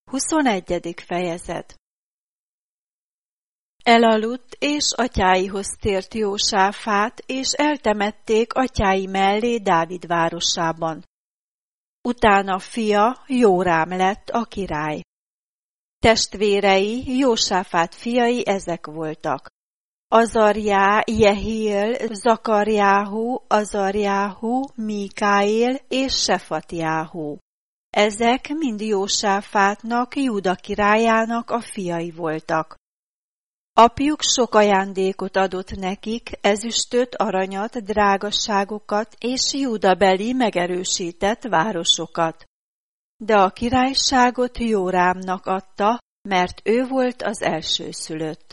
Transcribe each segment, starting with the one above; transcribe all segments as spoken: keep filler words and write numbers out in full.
Huszonegyedik fejezet. Elaludt, és atyáihoz tért Jósáfát, és eltemették atyái mellé Dávid városában. Utána fia Jórám lett a király. Testvérei, Jósáfát fiai ezek voltak: Azarjá, Jehiel, Zakarjáhu, Azarjáhu, Míkáél és Sefatjáhu. Ezek mind Jósáfátnak, Júda királyának a fiai voltak. Apjuk sok ajándékot adott nekik, ezüstöt, aranyat, drágasságokat és júdabeli megerősített városokat. De a királyságot Jórámnak adta, mert ő volt az elsőszülött.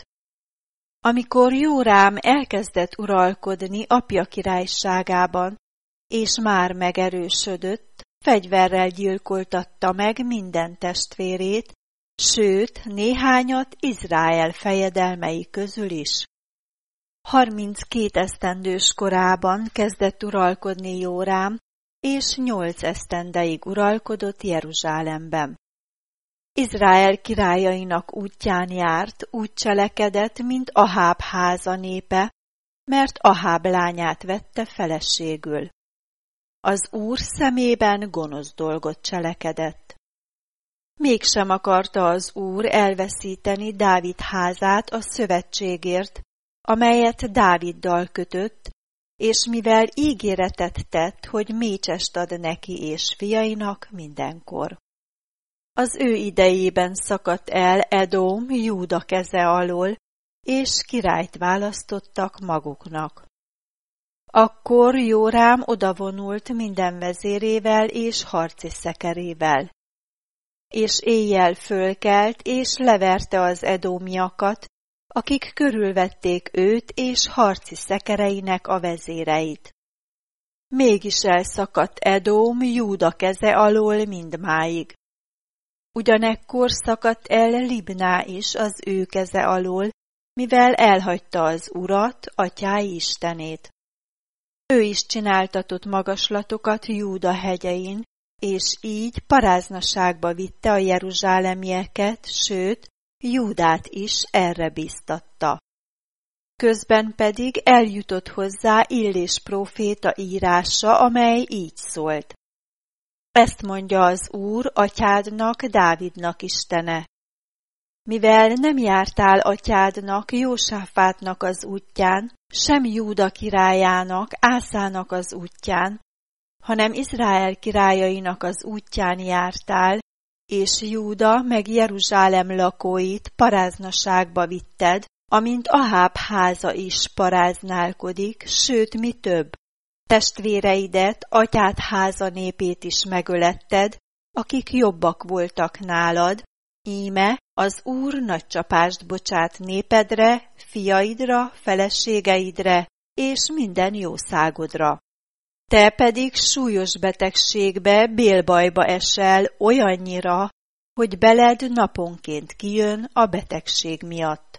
Amikor Jórám elkezdett uralkodni apja királyságában, és már megerősödött, fegyverrel gyilkoltatta meg minden testvérét, sőt, néhányat Izrael fejedelmei közül is. Harminckét esztendős korában kezdett uralkodni Jórám, és nyolc esztendeig uralkodott Jeruzsálemben. Izrael királyainak útján járt, úgy cselekedett, mint Aháb háza népe, mert Aháb lányát vette feleségül. Az Úr szemében gonosz dolgot cselekedett. Mégsem akarta az Úr elveszíteni Dávid házát a szövetségért, amelyet Dáviddal kötött, és mivel ígéretet tett, hogy mécsest ad neki és fiainak mindenkor. Az ő idejében szakadt el Edom Júda keze alól, és királyt választottak maguknak. Akkor Jórám odavonult minden vezérével és harci szekerével. És éjjel fölkelt, és leverte az edómiakat, akik körülvették őt és harci szekereinek a vezéreit. Mégis elszakadt Edóm Júda keze alól mindmáig. Ugyanekkor szakadt el Libná is az ő keze alól, mivel elhagyta az Urat, atyái Istenét. Ő is csináltatott magaslatokat Júda hegyein, és így paráznaságba vitte a jeruzsálemieket, sőt, Júdát is erre bíztatta. Közben pedig eljutott hozzá Illés próféta írása, amely így szólt: Ezt mondja az Úr atyádnak, Dávidnak Istene. Mivel nem jártál atyádnak, Jósáfátnak az útján, sem Júda királyának, Ászának az útján, hanem Izrael királyainak az útján jártál, és Júda meg Jeruzsálem lakóit paráznaságba vitted, amint Aháb háza is paráználkodik, sőt, mi több, testvéreidet, atyád háza népét is megöletted, akik jobbak voltak nálad, íme az Úr nagy csapást bocsát népedre, fiaidra, feleségeidre és minden jószágodra. Te pedig súlyos betegségbe, bélbajba esel olyannyira, hogy beled naponként kijön a betegség miatt.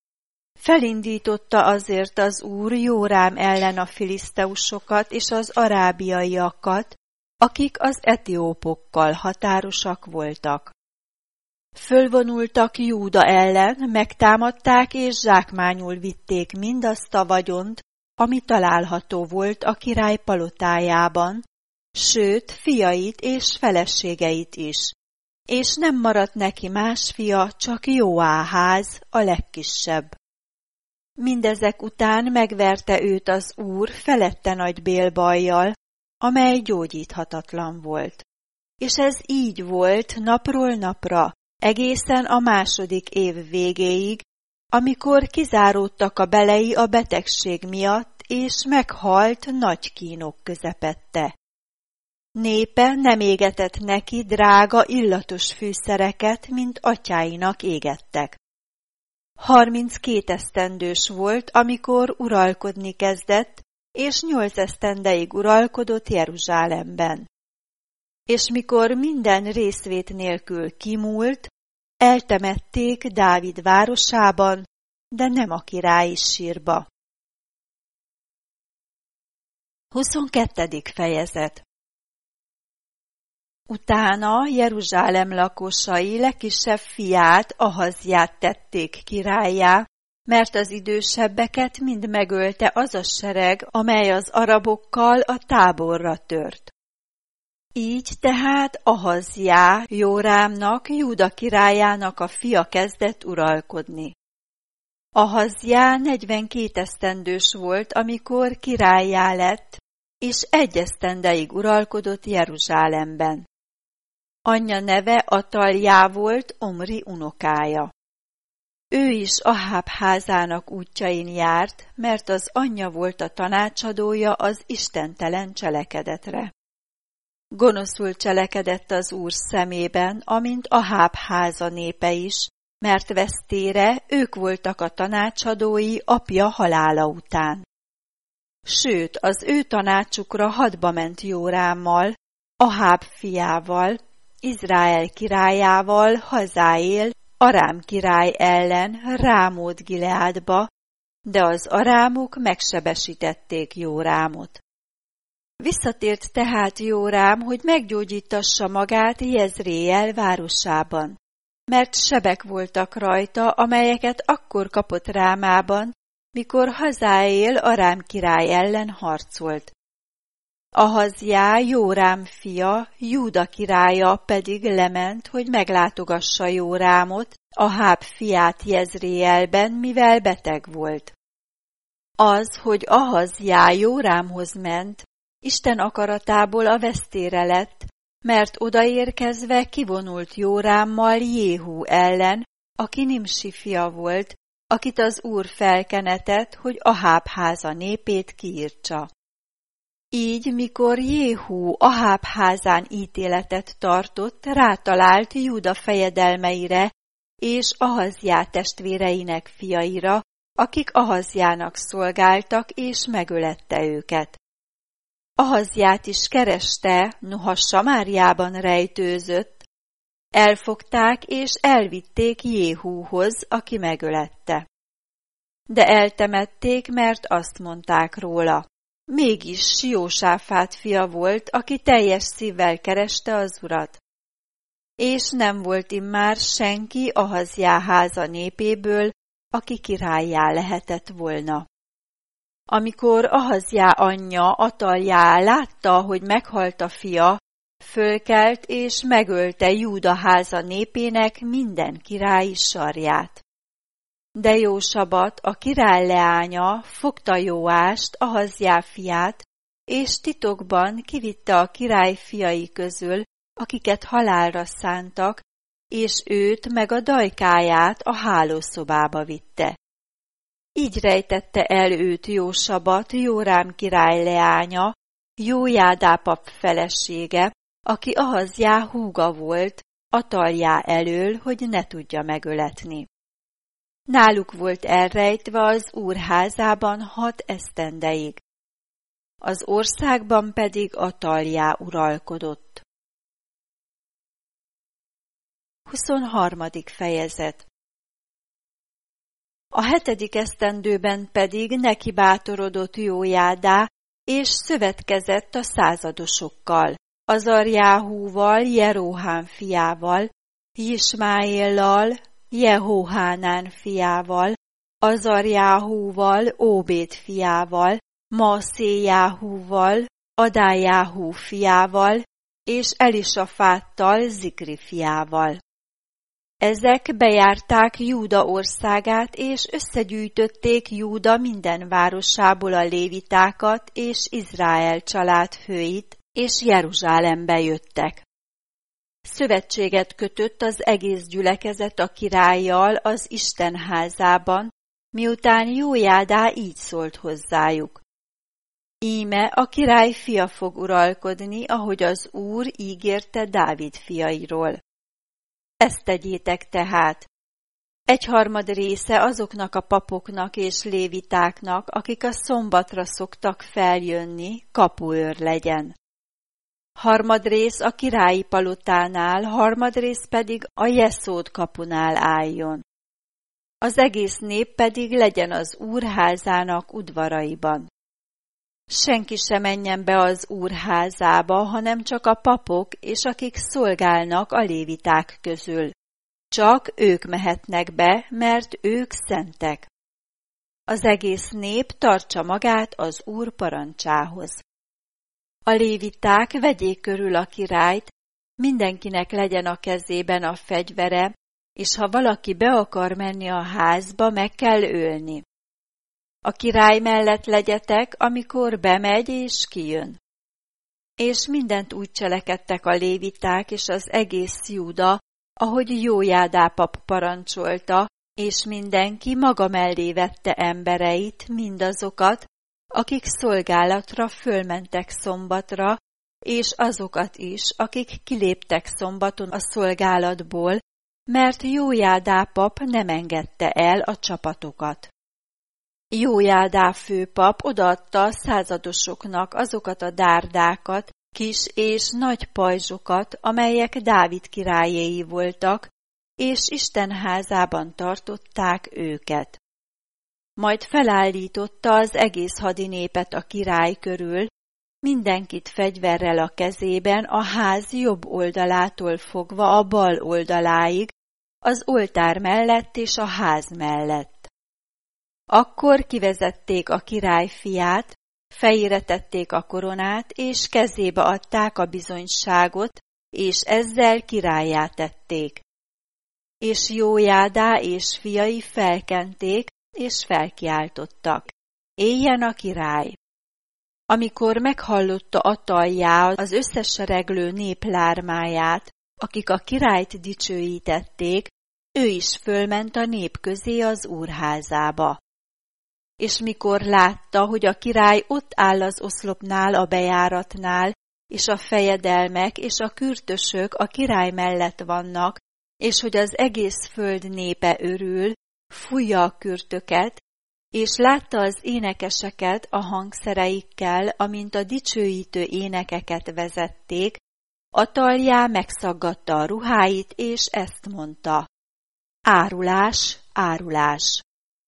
Felindította azért az Úr Jórám ellen a filiszteusokat és az arábiaiakat, akik az etiópokkal határosak voltak. Fölvonultak Júda ellen, megtámadták és zsákmányul vitték mindazt a vagyont, ami található volt a király palotájában, sőt, fiait és feleségeit is, és nem maradt neki más fia, csak Jóáház, a legkisebb. Mindezek után megverte őt az Úr felette nagy bélbajjal, amely gyógyíthatatlan volt. És ez így volt napról napra, egészen a második év végéig, amikor kizáródtak a belei a betegség miatt, és meghalt nagy kínok közepette. Népe nem égetett neki drága illatos fűszereket, mint atyáinak égettek. Harminckét esztendős volt, amikor uralkodni kezdett, és nyolc esztendeig uralkodott Jeruzsálemben. És mikor minden részvét nélkül kimúlt, eltemették Dávid városában, de nem a királyi sírba. Huszonkettedik fejezet. Utána Jeruzsálem lakosai legkisebb fiát, Ahazját tették királlyá, mert az idősebbeket mind megölte az a sereg, amely az arabokkal a táborra tört. Így tehát Ahazjá, Jórámnak, Júda királyának a fia kezdett uralkodni. Ahazjá negyvenkét esztendős volt, amikor királlyá lett, és egy esztendeig uralkodott Jeruzsálemben. Anyja neve Ataljá volt, Omri unokája. Ő is Aháb házának útjain járt, mert az anyja volt a tanácsadója az istentelen cselekedetre. Gonoszul cselekedett az Úr szemében, amint Aháb háza népe is, mert vesztére ők voltak a tanácsadói apja halála után. Sőt, az ő tanácsukra hadba ment Jórámmal, Aháb fiával, Izrael királyával, Hazáél, Arám király ellen Rámót Gileádba, de az arámok megsebesítették Jórámot. Visszatért tehát Jórám, hogy meggyógyítassa magát Jezréel városában, mert sebek voltak rajta, amelyeket akkor kapott Rámában, mikor Hazáél Arám király ellen harcolt. Ahazjá, Jórám fia, Júda királya pedig lement, hogy meglátogassa Jórámot, Aháb fiát Jezréelben, mivel beteg volt. Az, hogy Ahazjá Jórámhoz ment, Isten akaratából a vesztére lett, mert odaérkezve kivonult Jórámmal Jéhú ellen, aki Nimsi fia volt, akit az Úr felkenetett, hogy Aháb háza népét kiírtsa. Így, mikor Jéhú Aháb házán ítéletet tartott, rátalált Júda fejedelmeire és Ahazjá testvéreinek fiaira, akik Ahazjának szolgáltak, és megölette őket. Ahazját is kereste, noha Samáriában rejtőzött. Elfogták és elvitték Jéhúhoz, aki megölette. De eltemették, mert azt mondták róla. Mégis Jósáfát fia volt, aki teljes szívvel kereste az Urat. És nem volt immár senki Ahazjá háza népéből, aki királlyá lehetett volna. Amikor Ahazjá anyja Ataljá látta, hogy meghalt a fia, fölkelt és megölte Júda háza népének minden királyi sarját. De Jósabat, a király leánya, fogta Jóást, Ahazjá fiát, és titokban kivitte a király fiai közül, akiket halálra szántak, és őt meg a dajkáját a hálószobába vitte. Így rejtette el őt Jósabat, Jórám király leánya, Jójádá pap felesége, aki Ahazjá húga volt, Ataljá elől, hogy ne tudja megöletni. Náluk volt elrejtve az Úr házában hat esztendeig. Az országban pedig Ataljá uralkodott. huszonharmadik fejezet. A hetedik esztendőben pedig neki bátorodott Jójádá, és szövetkezett a századosokkal, Azarjáhúval, Jeróhám fiával, Jismáéllal, Jehóhánán fiával, Azarjáhúval, Óbéd fiával, Maaszéjáhúval, Adájáhú fiával, és Elisafáttal, Zikri fiával. Ezek bejárták Júda országát, és összegyűjtötték Júda minden városából a lévitákat és Izrael családfőit, és Jeruzsálembe jöttek. Szövetséget kötött az egész gyülekezet a királlyal az Isten házában, miután Jójádá így szólt hozzájuk. Íme a király fia fog uralkodni, ahogy az Úr ígérte Dávid fiairól. Ezt tegyétek tehát. Egyharmad része azoknak a papoknak és lévitáknak, akik a szombatra szoktak feljönni, kapuőr legyen. Harmadrész a királyi palotánál, harmadrész pedig a Jeszód kapunál álljon. Az egész nép pedig legyen az Úr házának udvaraiban. senki sem menjen be az Úr házába, hanem csak a papok és akik szolgálnak a léviták közül. Csak ők mehetnek be, mert ők szentek. Az egész nép tartsa magát az Úr parancsához. A léviták vegyék körül a királyt, mindenkinek legyen a kezében a fegyvere, és ha valaki be akar menni a házba, meg kell ölni. A király mellett legyetek, amikor bemegy és kijön. És mindent úgy cselekedtek a léviták és az egész Júda, ahogy Jójádá pap parancsolta, és mindenki maga mellé vette embereit, mindazokat, akik szolgálatra fölmentek szombatra, és azokat is, akik kiléptek szombaton a szolgálatból, mert Jójádá pap nem engedte el a csapatokat. Jójádá főpap odaadta a századosoknak azokat a dárdákat, kis és nagy pajzsokat, amelyek Dávid királyéi voltak, és Isten házában tartották őket. Majd felállította az egész hadinépet a király körül, mindenkit fegyverrel a kezében a ház jobb oldalától fogva a bal oldaláig, az oltár mellett és a ház mellett. Akkor kivezették a király fiát, fejére tették a koronát, és kezébe adták a bizonyságot, és ezzel királlyá tették. És Jójádá és fiai felkenték, és felkiáltottak: éljen a király! Amikor meghallotta Ataljá az összesereglő nép lármáját, akik a királyt dicsőítették, ő is fölment a nép közé az úrházába. És mikor látta, hogy a király ott áll az oszlopnál a bejáratnál, és a fejedelmek és a kürtösök a király mellett vannak, és hogy az egész föld népe örül, fújja a kürtöket, és látta az énekeseket a hangszereikkel, amint a dicsőítő énekeket vezették, Ataljá megszaggatta a ruháit, és ezt mondta: árulás, árulás!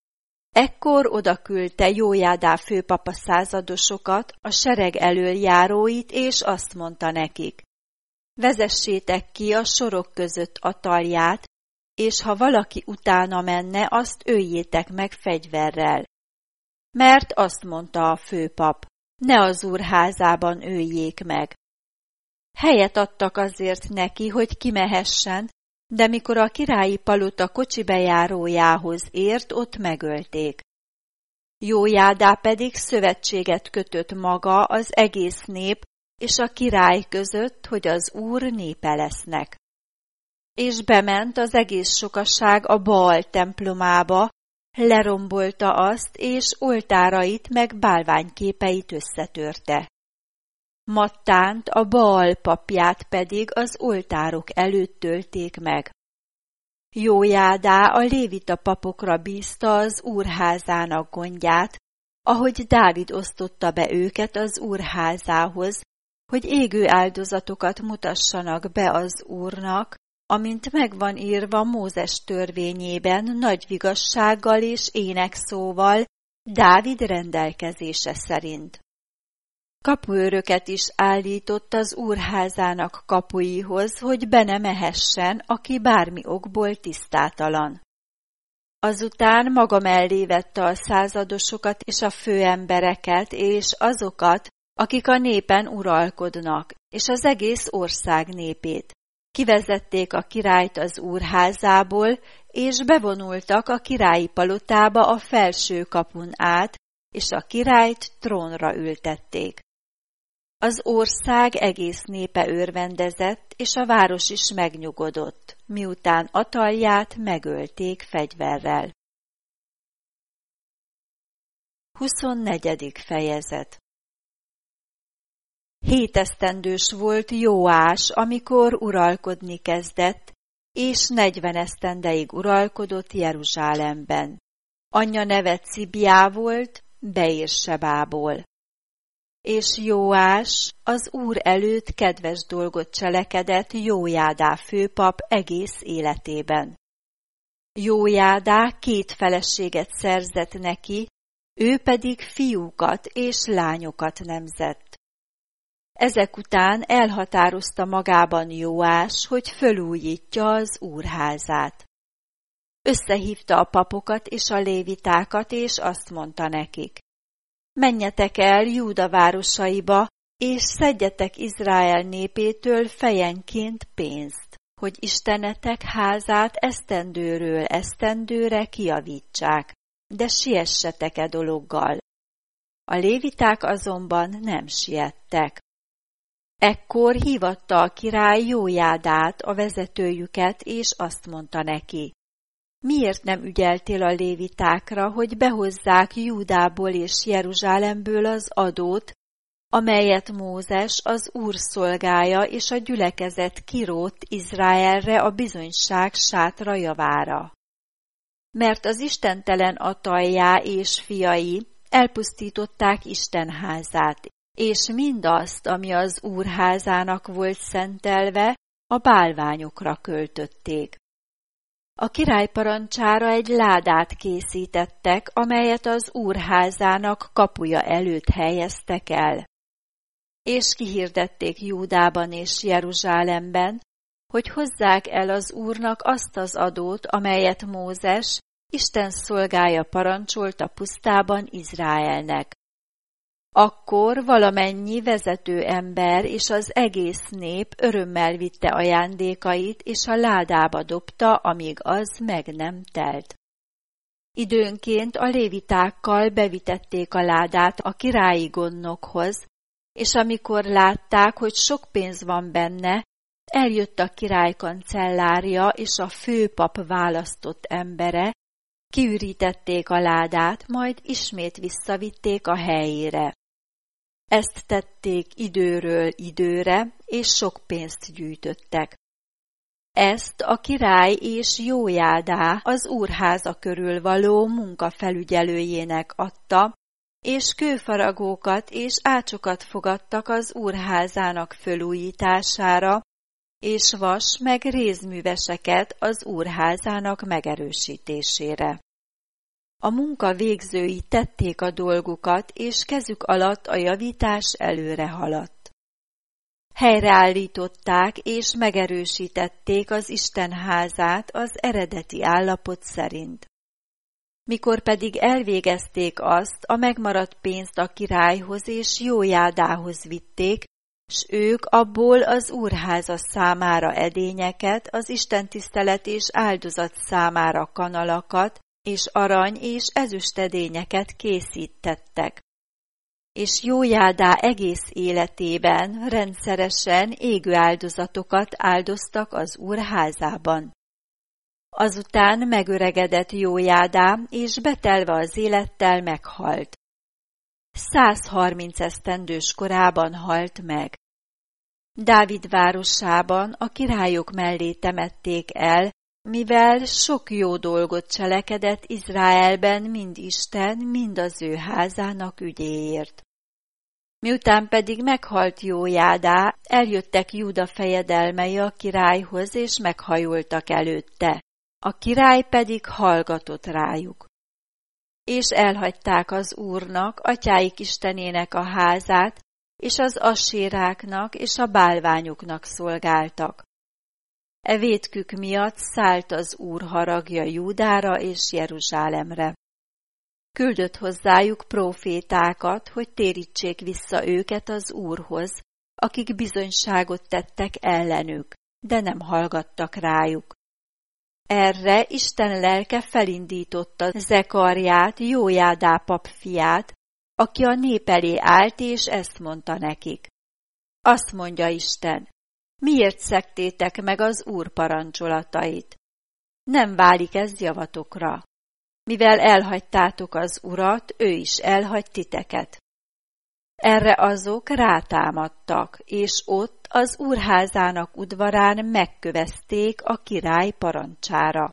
Ekkor odaküldte Jójádá főpap a századosokat, a sereg elöljáróit, és azt mondta nekik: vezessétek ki a sorok között Atalját, és ha valaki utána menne, azt öljétek meg fegyverrel. Mert azt mondta a főpap: ne az úr házában öljék meg. Helyet adtak azért neki, hogy kimehessen, de mikor a királyi palota kocsibejárójához ért, ott megölték. Jójádá pedig szövetséget kötött maga az egész nép és a király között, hogy az Úr népe lesznek. És bement az egész sokaság a Baal templomába, lerombolta azt, és oltárait meg bálványképeit összetörte. Mattánt, a Baal papját pedig az oltárok előtt tölték meg. Jójádá a lévita papokra bízta az úrházának gondját, ahogy Dávid osztotta be őket az úrházához, hogy égő áldozatokat mutassanak be az Úrnak, amint megvan írva Mózes törvényében nagy vigassággal és énekszóval, Dávid rendelkezése szerint. Kapuőröket is állított az úrházának kapuihoz, hogy be ne mehessen, aki bármi okból tisztátalan. Azután maga mellé vette a századosokat és a főembereket, és azokat, akik a népen uralkodnak, és az egész ország népét. Kivezették a királyt az úrházából, és bevonultak a királyi palotába a felső kapun át, és a királyt trónra ültették. Az ország egész népe örvendezett, és a város is megnyugodott, miután Atalját megölték fegyverrel. huszonnegyedik fejezet. Hét esztendős volt Jóás, amikor uralkodni kezdett, és negyven esztendeig uralkodott Jeruzsálemben. Anyja neve Cibiá volt, Beérsebából. És Jóás az Úr előtt kedves dolgot cselekedett Jójádá főpap egész életében. Jójádá két feleséget szerzett neki, ő pedig fiúkat és lányokat nemzett. Ezek után elhatározta magában Jóás, hogy fölújítja az úrházát. Összehívta a papokat és a lévitákat, és azt mondta nekik: menjetek el Júda városaiba, és szedjetek Izrael népétől fejenként pénzt, hogy Istenetek házát esztendőről esztendőre kijavítsák, de siessetek e dologgal. A léviták azonban nem siettek. Ekkor hívatta a király Jójádát, a vezetőjüket, és azt mondta neki: miért nem ügyeltél a lévitákra, hogy behozzák Júdából és Jeruzsálemből az adót, amelyet Mózes, az Úr szolgája és a gyülekezet kirótt Izraelre a bizonyság sátra javára? Mert az istentelen Ataljá és fiai elpusztították Isten házát, és mindazt, ami az Úr házának volt szentelve, a bálványokra költötték. A király parancsára egy ládát készítettek, amelyet az Úr házának kapuja előtt helyeztek el. És kihirdették Júdában és Jeruzsálemben, hogy hozzák el az Úrnak azt az adót, amelyet Mózes, Isten szolgája parancsolt a pusztában Izraelnek. Akkor valamennyi vezető ember és az egész nép örömmel vitte ajándékait, és a ládába dobta, amíg az meg nem telt. Időnként a lévitákkal bevitették a ládát a királyi gondnokhoz, és amikor látták, hogy sok pénz van benne, eljött a király kancellárja és a főpap választott embere, kiürítették a ládát, majd ismét visszavitték a helyére. Ezt tették időről időre, és sok pénzt gyűjtöttek. Ezt a király és Jójádá az úrháza körül való munkafelügyelőjének adta, és kőfaragókat és ácsokat fogadtak az úrházának fölújítására, és vas meg rézműveseket az úrházának megerősítésére. A munka végzői tették a dolgukat, és kezük alatt a javítás előre haladt. Helyreállították és megerősítették az Isten házát az eredeti állapot szerint. Mikor pedig elvégezték azt, a megmaradt pénzt a királyhoz és Jójádához vitték, s ők abból az úrháza számára edényeket, az istentisztelet és áldozat számára kanalakat, és arany és ezüstedényeket készítettek. És Jójádá egész életében rendszeresen égő áldozatokat áldoztak az úr házában. Azután megöregedett Jójádá, és betelve az élettel meghalt. százharminc esztendős korában halt meg. Dávid városában a királyok mellé temették el, mivel sok jó dolgot cselekedett Izraelben mind Isten, mind az ő házának ügyéért. Miután pedig meghalt Jójádá, eljöttek Júda fejedelmei a királyhoz, és meghajoltak előtte. A király pedig hallgatott rájuk. És elhagyták az Úrnak, atyáik istenének a házát, és az asséráknak és a bálványoknak szolgáltak. E vétkük miatt szállt az Úr haragja Júdára és Jeruzsálemre. Küldött hozzájuk prófétákat, hogy térítsék vissza őket az Úrhoz, akik bizonyságot tettek ellenük, de nem hallgattak rájuk. Erre Isten lelke felindította Zekarját, Jójádá pap fiát, aki a nép elé állt, és ezt mondta nekik: azt mondja Isten, miért szegtétek meg az Úr parancsolatait? Nem válik ez javatokra. Mivel elhagytátok az Urat, ő is elhagy titeket. Erre azok rátámadtak, és ott az úrházának udvarán megkövezték a király parancsára.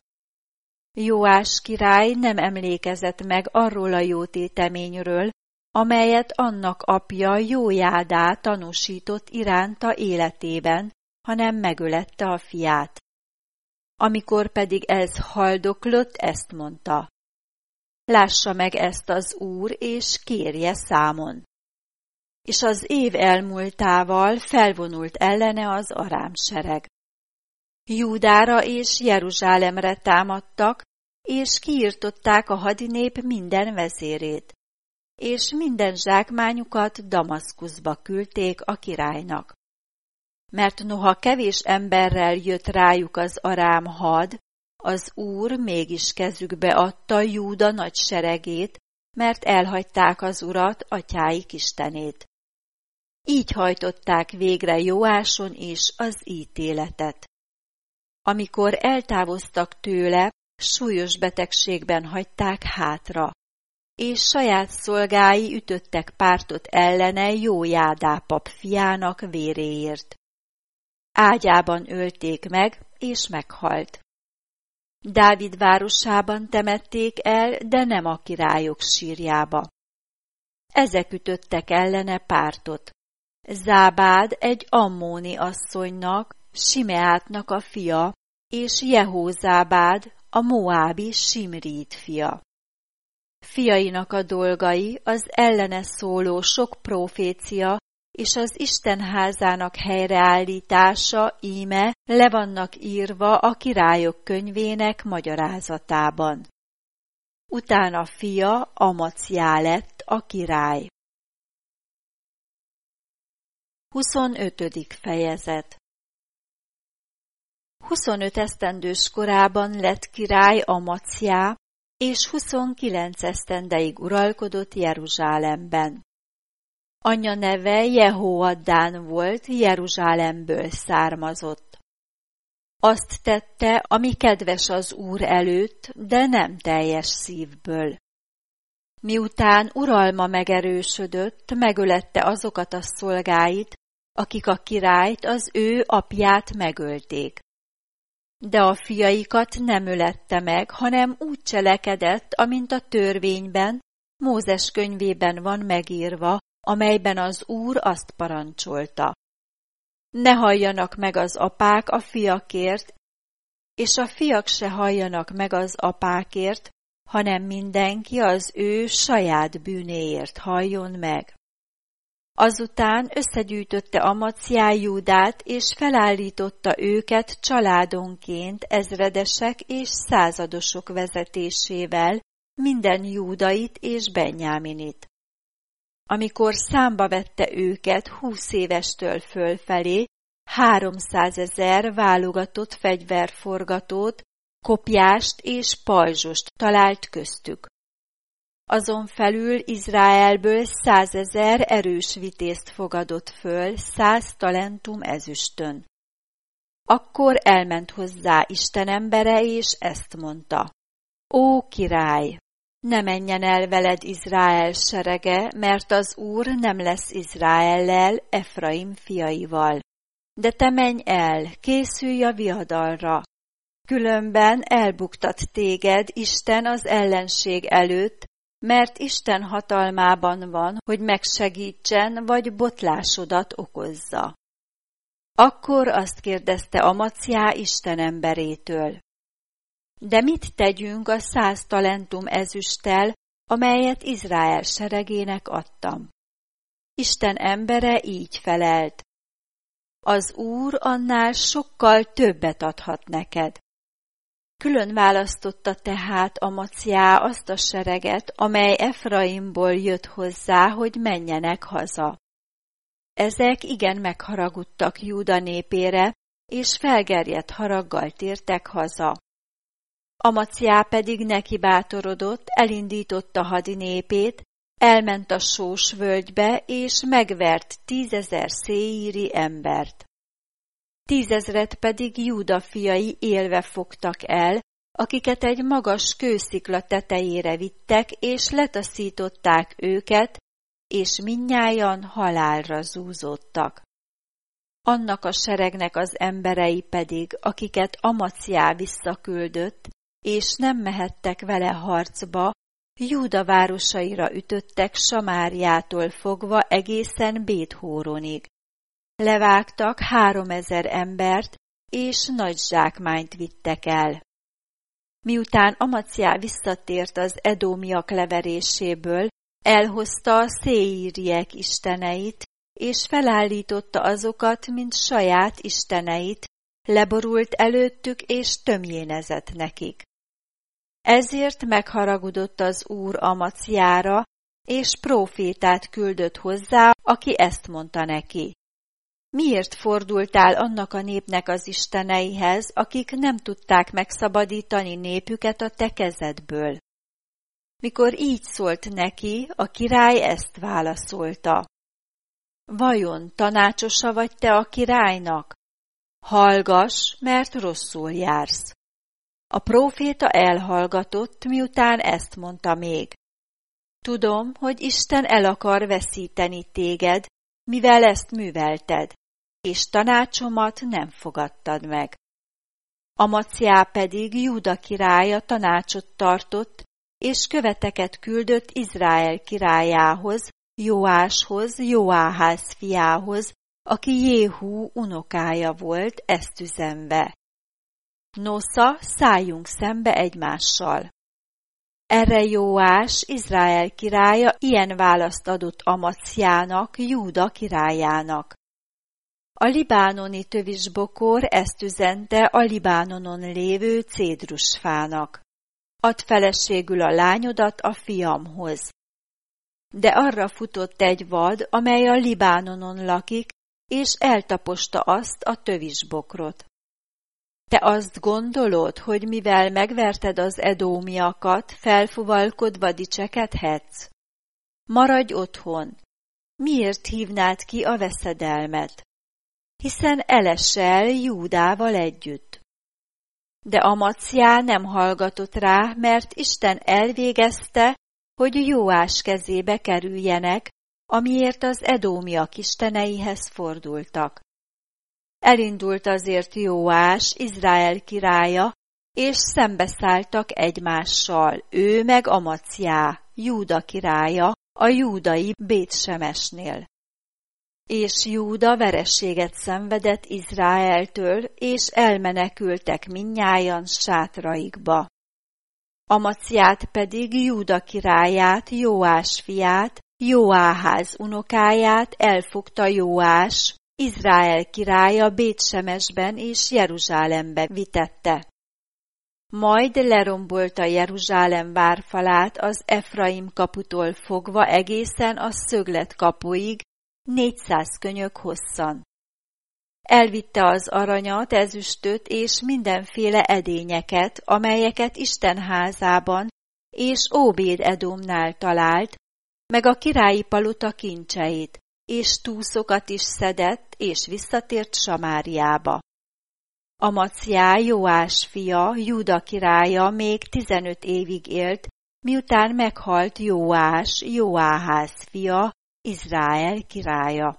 Jóás király nem emlékezett meg arról a jótéteményről, amelyet annak apja Jójádá tanúsított iránta életében, hanem megölette a fiát. Amikor pedig ez haldoklott, ezt mondta: lássa meg ezt az Úr, és kérje számon. És az év elmúltával felvonult ellene az arám sereg. Júdára és Jeruzsálemre támadtak, és kiirtották a hadinép minden vezérét, és minden zsákmányukat Damaszkuszba küldték a királynak. Mert noha kevés emberrel jött rájuk az arám had, az Úr mégis kezükbe adta Júda nagy seregét, mert elhagyták az Urat, atyáik istenét. Így hajtották végre Jóáson is az ítéletet. Amikor eltávoztak tőle, súlyos betegségben hagyták hátra, és saját szolgái ütöttek pártot ellene Jójádá pap fiának véréért. Ágyában ölték meg, és meghalt. Dávid városában temették el, de nem a királyok sírjába. Ezek ütöttek ellene pártot. Zábád egy ammóni asszonynak, Simeátnak a fia, és Jehózábád, a moábi Simrít fia. Fiainak a dolgai az ellene szóló sok prófécia, és az Isten házának helyreállítása íme le vannak írva a királyok könyvének magyarázatában. Utána fia Amacjá lett a király. huszonötödik fejezet. huszonöt esztendős korában lett király Amacjá, és huszonkilenc esztendeig uralkodott Jeruzsálemben. Anyja neve Jehoaddán volt, Jeruzsálemből származott. Azt tette, ami kedves az Úr előtt, de nem teljes szívből. Miután uralma megerősödött, megölette azokat a szolgáit, akik a királyt, az ő apját megölték. De a fiaikat nem ölette meg, hanem úgy cselekedett, amint a törvényben, Mózes könyvében van megírva, amelyben az Úr azt parancsolta. Ne halljanak meg az apák a fiakért, és a fiak se halljanak meg az apákért, hanem mindenki az ő saját bűnéért halljon meg. Azután összegyűjtötte Amacjá Júdát, és felállította őket családonként ezredesek és századosok vezetésével, minden júdait és benjáminit. Amikor számba vette őket húsz évestől fölfelé, háromszázezer válogatott fegyverforgatót, kopjást és pajzsost talált köztük. Azon felül Izraelből százezer erős vitézt fogadott föl száz talentum ezüstön. Akkor elment hozzá Isten embere, és ezt mondta: Ó király, ne menjen el veled Izrael serege, mert az Úr nem lesz Izraellel, Efraim fiaival. De te menj el, készülj a viadalra. Különben elbuktat téged Isten az ellenség előtt, mert Isten hatalmában van, hogy megsegítsen, vagy botlásodat okozza. Akkor azt kérdezte Amacjá Isten emberétől: De mit tegyünk a száz talentum ezüsttel, amelyet Izrael seregének adtam? Isten embere így felelt: Az Úr annál sokkal többet adhat neked. Külön választotta tehát Amacjá azt a sereget, amely Efraimból jött hozzá, hogy menjenek haza. Ezek igen megharagudtak Júda népére, és felgerjedt haraggal tértek haza. Amacjá pedig neki bátorodott, elindította hadinépét, elment a Sós völgybe, és megvert tízezer széíri embert. Tízezret pedig Júda fiai élve fogtak el, akiket egy magas kőszikla tetejére vittek, és letaszították őket, és mindnyájan halálra zúzódtak. Annak a seregnek az emberei pedig, akiket Amacjá visszaküldött, és nem mehettek vele harcba, Júda városaira ütöttek Samáriától fogva egészen Béthóronig. Levágtak háromezer embert, és nagy zsákmányt vittek el. Miután Amacjá visszatért az edómiak leveréséből, elhozta a széíriek isteneit, és felállította azokat, mint saját isteneit, leborult előttük, és tömjénezett nekik. Ezért megharagudott az Úr Amacjára, és prófétát küldött hozzá, aki ezt mondta neki: miért fordultál annak a népnek az isteneihez, akik nem tudták megszabadítani népüket a te kezedből? Mikor így szólt neki, a király ezt válaszolta: vajon tanácsosa vagy te a királynak? Hallgass, mert rosszul jársz. A próféta elhallgatott, miután ezt mondta még: tudom, hogy Isten el akar veszíteni téged, mivel ezt művelted, és tanácsomat nem fogadtad meg. Amacjá pedig Júda királya tanácsot tartott, és követeket küldött Izrael királyához, Joáshoz, Joáház fiához, aki Jéhú unokája volt, ezt üzenve: nosza, szálljunk szembe egymással. Erre Joás, Izrael királya ilyen választ adott Amacjának, Júda királyának: a libánoni tövisbokor ezt üzente a Libánonon lévő cédrusfának: add feleségül a lányodat a fiamhoz. De arra futott egy vad, amely a Libánonon lakik, és eltaposta azt a tövisbokrot. Te azt gondolod, hogy mivel megverted az edómiakat, felfuvalkodva dicsekedhetsz? Maradj otthon! Miért hívnád ki a veszedelmet? Hiszen elesel Júdával együtt. De Amacjá nem hallgatott rá, mert Isten elvégezte, hogy Joás kezébe kerüljenek, amiért az edómiak isteneihez fordultak. Elindult azért Joás, Izrael királya, és szembeszálltak egymással, ő meg Amacjá, Júda királya, a júdai Bét-Semesnél. És Júda vereséget szenvedett Izraeltől, és elmenekültek mindnyájan sátraikba. Amacját pedig Júda királyát, Joás fiát, Joáház unokáját elfogta Joás, Izrael királya Bét-Semesben és Jeruzsálembe vitette. Majd lerombolta Jeruzsálem várfalát az Efraim kaputól fogva egészen a szöglet kapuig, négyszáz könyök hosszan. Elvitte az aranyat, ezüstöt és mindenféle edényeket, amelyeket Isten házában és Óbéd-Edomnál talált, meg a királyi palota kincseit, és túszokat is szedett, és visszatért Samáriába. Amacjá, Joás fia, Júda királya még tizenöt évig élt, miután meghalt Joás, Joáház fia, Izrael királya.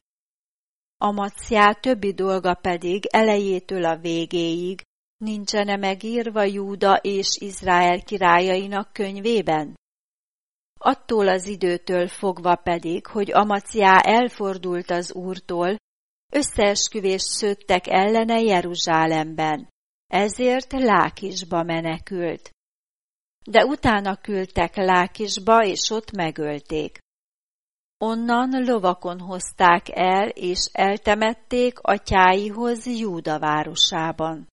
Amacjá többi dolga pedig elejétől a végéig nincsene megírva Júda és Izrael királyainak könyvében? Attól az időtől fogva pedig, hogy Amacjá elfordult az Úrtól, összeesküvést szőttek ellene Jeruzsálemben, ezért Lákisba menekült. De utána küldtek Lákisba, és ott megölték. Onnan lovakon hozták el, és eltemették atyáihoz Júda városában.